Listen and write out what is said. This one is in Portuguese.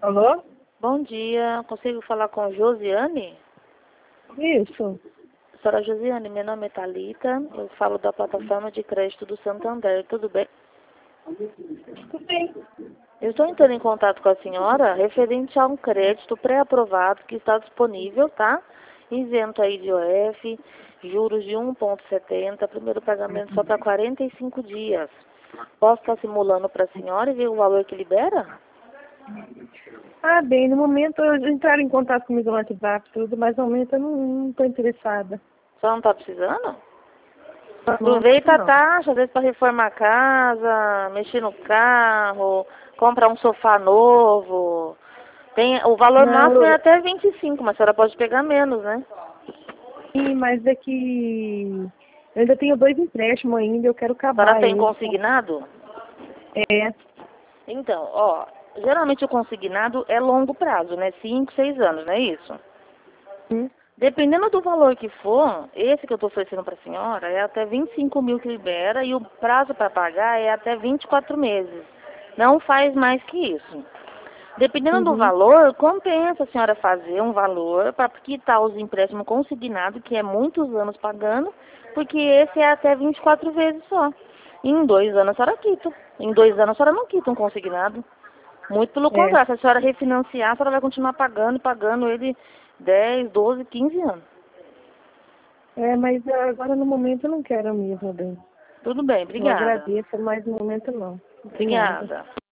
Alô? Bom dia, consigo falar com Josiane? Isso. Senhora Josiane, meu nome é Thalita, eu falo da plataforma de crédito do Santander, tudo bem? Tudo bem. Eu estou entrando em contato com a senhora referente a um crédito pré-aprovado que está disponível, tá? Isento aí de IOF, juros de 1,70, primeiro pagamento só para 45 dias. Posso estar simulando para a senhora e ver o valor que libera? Ah, bem, no momento entraram em contato comigo no WhatsApp, tudo, mas no momento eu não estou interessada. Só não está precisando? No momento, Aproveita a não. taxa, às vezes para reformar a casa, mexer no carro, comprar um sofá novo. O valor Não, máximo é até 25, mas a senhora pode pegar menos, né? sim, mas é que eu ainda tenho 2 empréstimos ainda, eu quero A senhora acabar tem eles. consignado? É, Então, ó, geralmente o consignado é longo prazo, né? 5, 6 anos, não é isso? sim. Dependendo do valor que for, esse que eu estou oferecendo para a senhora é até 25 mil que libera e o prazo para pagar é até 24 meses. Não faz mais que isso. Dependendo do Uhum. valor, compensa a senhora fazer um valor para quitar os empréstimos consignados, que é muitos anos pagando, porque esse é até 24 vezes só. Em 2 anos a senhora quita. Em 2 anos a senhora não quita um consignado. Muito pelo É. contrário, se a senhora refinanciar, a senhora vai continuar pagando e pagando ele 10, 12, 15 anos. É, mas agora no momento eu não quero mesmo, bem. Tudo bem, Eu obrigada. agradeço, mas no momento não. De nada. Obrigada.